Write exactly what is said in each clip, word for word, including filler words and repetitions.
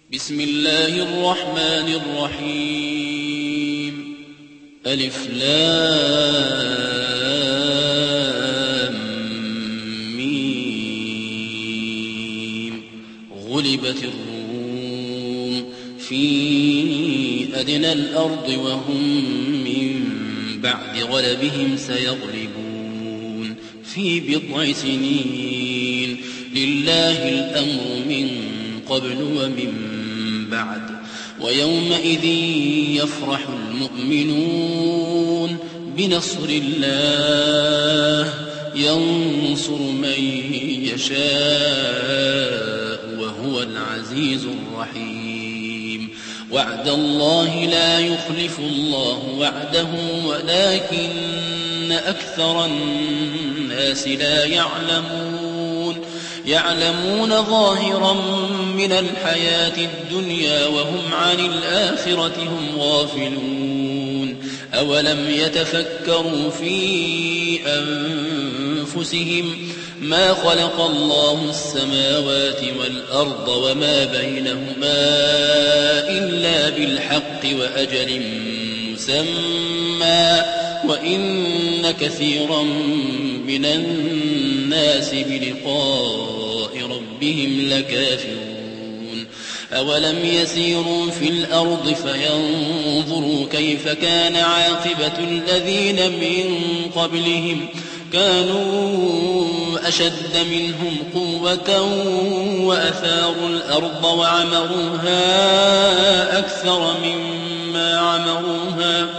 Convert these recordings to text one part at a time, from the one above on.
بسم الله الرحمن الرحيم ألف لام ميم غلبت الروم في أدنى الأرض وهم من بعد غلبهم سيغلبون في بضع سنين لله الأمر من قبل ومن بعد ويومئذ يفرح المؤمنون بنصر الله ينصر من يشاء وهو العزيز الرحيم وعد الله لا يخلف الله وعده ولكن أكثر الناس لا يعلمون يعلمون ظاهرا من الحياة الدنيا وهم عن الآخرة هم غافلون أولم يتفكروا في أنفسهم ما خلق الله السماوات والأرض وما بينهما إلا بالحق وأجل مسمى وإن كثيرا من الناس بلقاء ربهم لكافرون أولم يسيروا في الأرض فينظروا كيف كان عاقبة الذين من قبلهم كانوا أشد منهم قوة وأثاروا الأرض وعمروها أكثر مما عمروها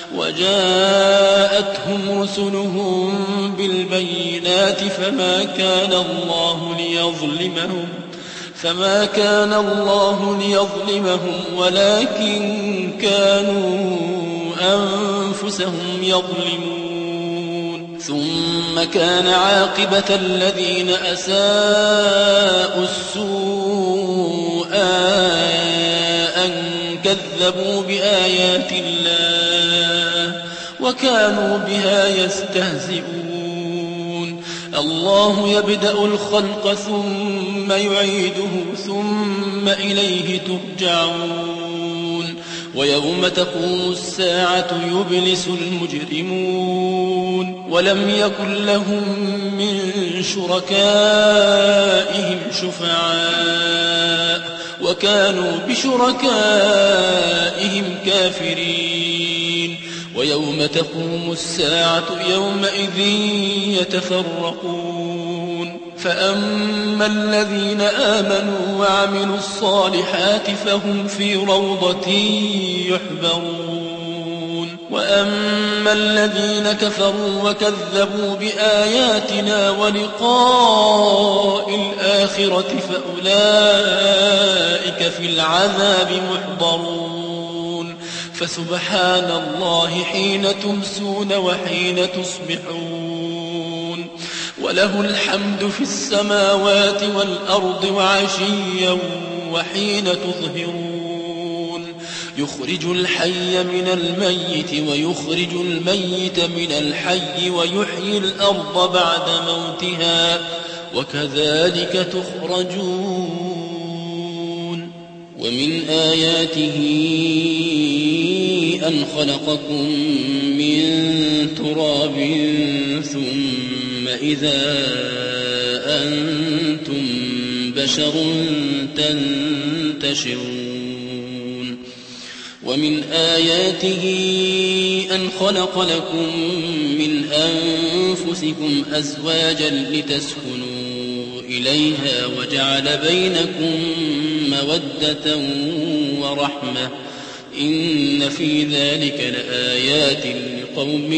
وجاءتهم رسلهم بالبينات فما كان الله ليظلمهم فما كان الله ليظلمهم ولكن كانوا أنفسهم يظلمون ثم كان عاقبة الذين أساءوا السوء أن كذبوا بآيات الله وكانوا بها يستهزئون الله يبدأ الخلق ثم يعيده ثم إليه ترجعون ويوم تقوم الساعة يبلس المجرمون ولم يكن لهم من شركائهم شفعاء وكانوا بشركائهم كافرين ويوم تقوم الساعة يومئذ يتفرقون فأما الذين آمنوا وعملوا الصالحات فهم في روضة يحبرون وأما الذين كفروا وكذبوا بآياتنا ولقاء الآخرة فأولئك في العذاب محضرون فسبحان الله حين تمسون وحين تصبحون وله الحمد في السماوات والأرض وعشيا وحين تظهرون يخرج الحي من الميت ويخرج الميت من الحي ويحيي الأرض بعد موتها وكذلك تخرجون ومن آياته أن خلقكم من تراب ثم إذا أنتم بشر تنتشرون ومن آياته أن خلق لكم من أنفسكم أزواجا لتسكنوا إليها وجعل بينكم مودة ورحمة إن في ذلك لآيات لقوم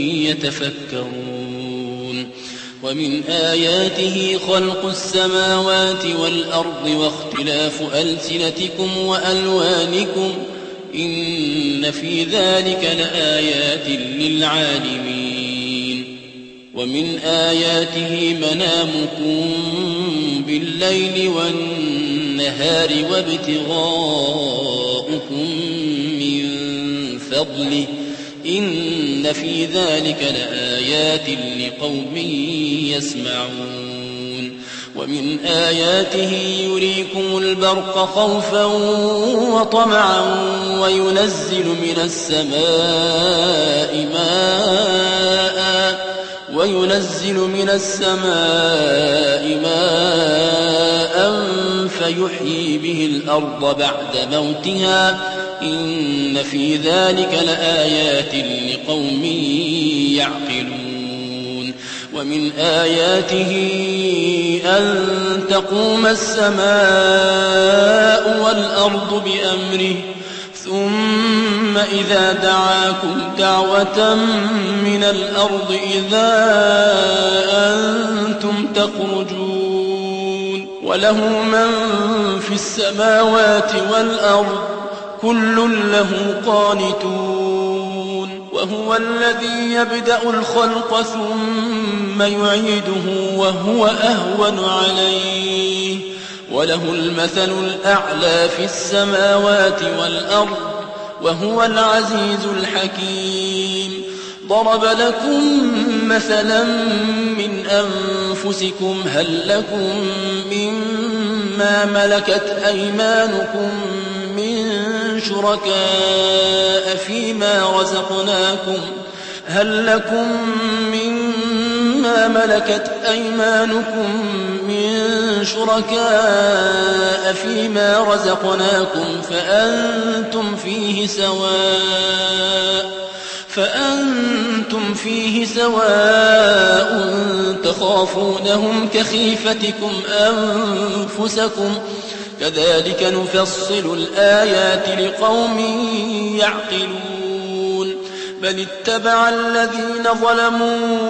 يتفكرون ومن آياته خلق السماوات والأرض واختلاف ألسنتكم وألوانكم إن في ذلك لآيات للعالمين ومن آياته منامكم بالليل والنهار وابتغاؤكم من فضله إن في ذلك لآيات لقوم يسمعون ومن آياته يريكم البرق خوفا وطمعا وينزل من السماء ماء وينزل من السماء ماء فيحيي به الأرض بعد موتها إن في ذلك لآيات لقوم يعقلون ومن آياته أن تقوم السماء والأرض بأمره ثم إذا دعاكم دعوة من الأرض إذا أنتم تخرجون وله من في السماوات والأرض كل له قانتون وهو الذي يبدأ الخلق ثم يعيده وهو أهون عليه وله المثل الأعلى في السماوات والأرض وهو العزيز الحكيم ضرب لكم مثلا من أنفسكم هل لكم مما ملكت أيمانكم من شركاء فيما رزقناكم هل لكم مما ملكت أيمانكم من شركاء فيما رزقناكم فأنتم فيه سواء فأنتم فيه سواء تخافونهم كخيفتكم أنفسكم كذلك نفصل الآيات لقوم يعقلون بل اتبع الذين ظلموا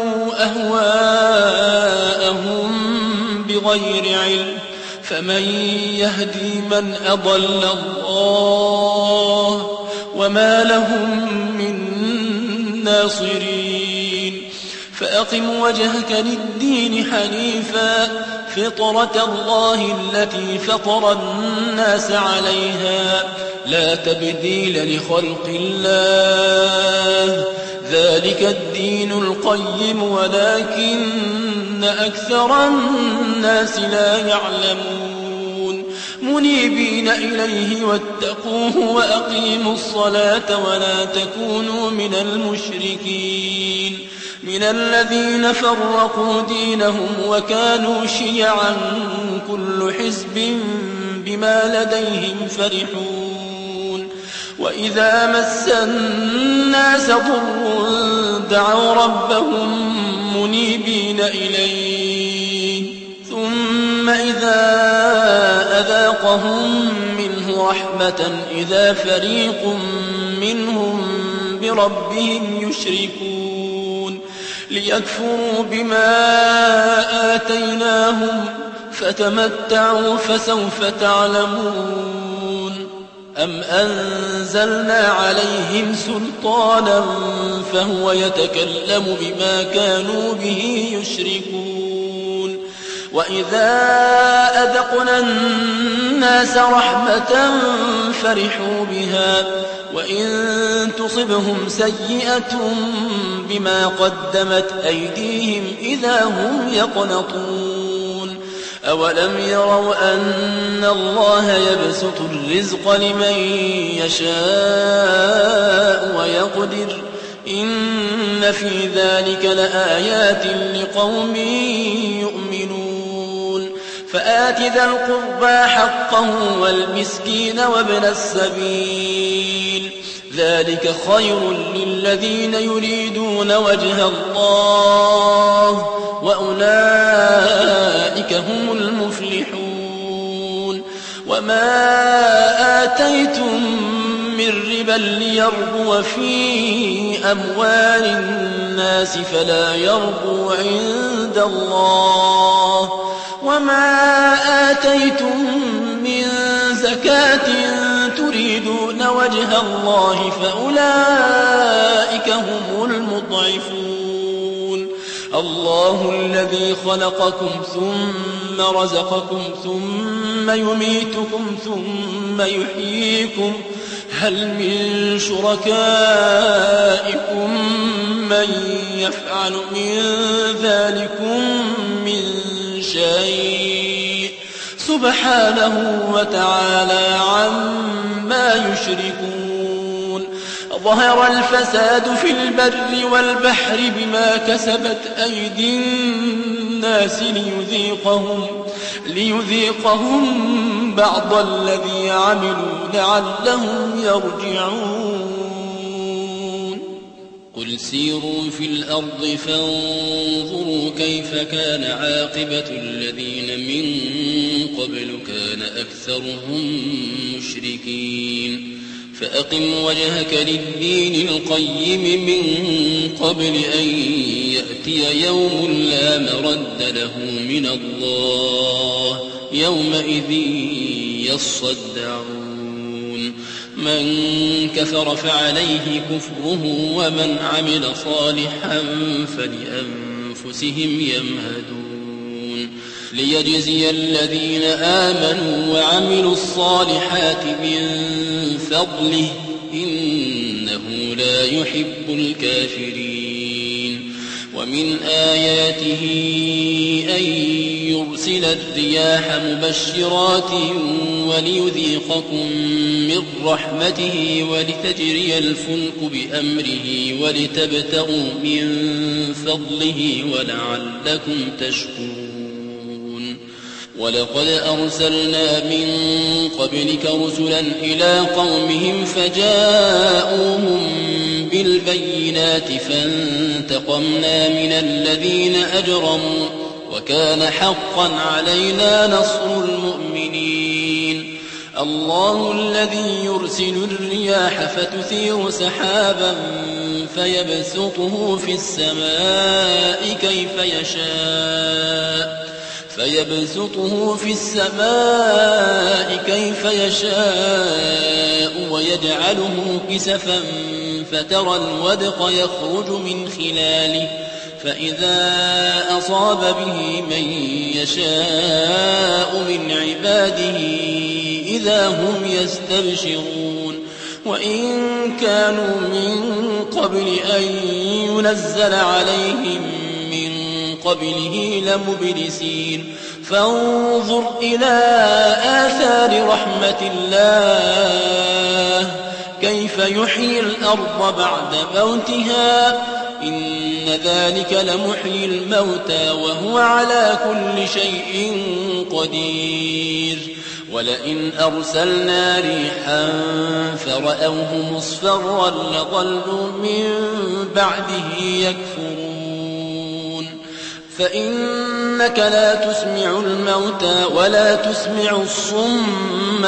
أهواءهم بغير علم فمن يهدي من أضل الله وما لهم من ناصرين فأقم وجهك للدين حنيفا فطرة الله التي فطر الناس عليها لا تبديل لخلق الله ذلك الدين القيم ولكن أكثر الناس لا يعلمون منيبين إليه واتقوه وأقيموا الصلاة ولا تكونوا من المشركين من الذين فرقوا دينهم وكانوا شيعا كل حزب بما لديهم فرحون وإذا مس الناس ضر دعوا ربهم منيبين إليه ثم إذا أذاقهم منه رحمة إذا فريق منهم بربهم يشركون ليكفروا بما آتيناهم فتمتعوا فسوف تعلمون أم أنزلنا عليهم سلطانا فهو يتكلم بما كانوا به يشركون وإذا أذقنا الناس رحمة فرحوا بها وإن تصبهم سيئة بما قدمت أيديهم إذا هم يقنطون أولم يروا أن الله يبسط الرزق لمن يشاء ويقدر إن في ذلك لآيات لقوم يؤمنون فآت ذا القربى حقه والمسكين وابن السبيل ذلك خير للذين يريدون وجه الله وأولئك هم المفلحون وما آتيتم من ربا ليربو في أموال الناس فلا يربو عند الله وما آتيتم من زكاة تريدون وجه الله فأولئك هم المضعفون الله الذي خلقكم ثم رزقكم ثم يميتكم ثم يحييكم هل من شركائكم من يفعل من ذلكم من شيء سبحانه وتعالى عما يشركون ظهر الفساد في البر والبحر بما كسبت أيدي الناس ليذيقهم, ليذيقهم بعض الذي عملوا لعلهم يرجعون قل سيروا في الأرض فانظروا كيف كان عاقبة الذين من قبل كان أكثرهم مشركين فأقم وجهك للدين القيم من قبل أن يأتي يوم لا مرد له من الله يومئذ يصدعون من كفر فعليه كفره ومن عمل صالحا فلأنفسهم يمهدون ليجزي الذين آمنوا وعملوا الصالحات من فضله إنه لا يحب الكافرين ومن آياته أن يرسل الرياح مبشرات وليذيقكم من رحمته ولتجري الفلك بأمره ولتبتغوا من فضله ولعلكم تشكرون ولقد أرسلنا من قبلك رسلا إلى قومهم فجاءوهم بالبينات فانتقمنا من الذين أجرموا وكان حقا علينا نصر المؤمنين الله الذي يرسل الرياح فتثير سحابا فيبسطه في السماء كيف يشاء فيبسطه في السماء كيف يشاء ويجعله كسفا فترى الودق يخرج من خلاله فإذا أصاب به من يشاء من عباده إذا هم يستبشرون وإن كانوا من قبل أن ينزل عليهم من قبله لمبلسين فانظر إلى آثار رحمة الله كيف يحيي الأرض بعد موتها إن ذلك لمحيي الموتى وهو على كل شيء قدير ولئن أرسلنا ريحا فرأوه مصفرا لظلوا من بعده يكفرون فإنك لا تسمع الموتى ولا تسمع الصم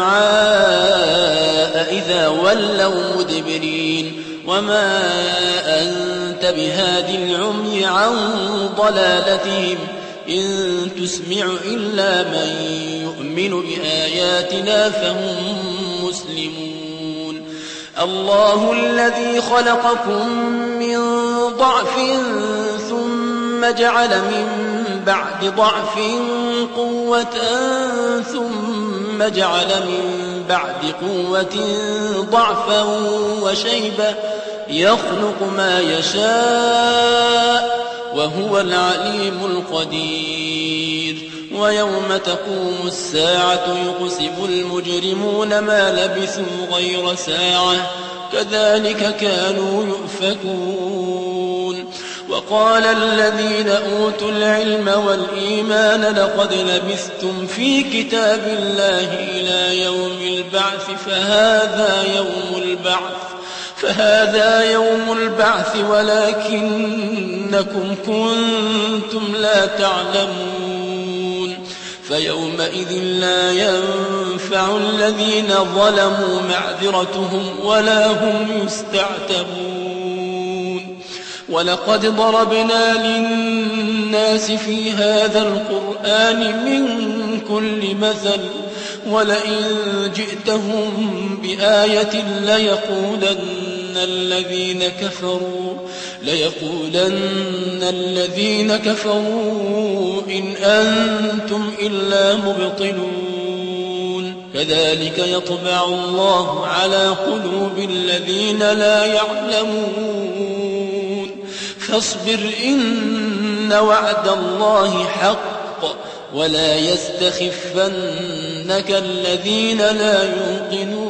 الدعاء إذا ولوا مدبرين وما أنت بهاد العمي عن ضلالتهم إن تسمع إلا من يؤمن بآياتنا فهم مسلمون الله الذي خلقكم من ضعف ثم جعل من بعد ضعف قوة ثم جعل من بعد قوة ضعفا وشيبة يخلق ما يشاء وهو العليم القدير ويوم تقوم الساعة يقسم المجرمون ما لبثوا غير ساعة كذلك كانوا يؤفكون وقال الذين أوتوا العلم والإيمان لقد لبثتم في كتاب الله إلى يوم البعث فهذا يوم البعث فهذا يوم البعث ولكنكم كنتم لا تعلمون فيومئذ لا ينفع الذين ظلموا معذرتهم ولا هم يستعتبون ولقد ضربنا للناس في هذا القرآن من كل مثل ولئن جئتهم بآية ليقولن الذين كفروا ليقولن الذين كفروا إن أنتم إلا مبطلون كذلك يطبع الله على قلوب الذين لا يعلمون فاصبر إن وعد الله حق ولا يستخفنك الذين لا يوقنون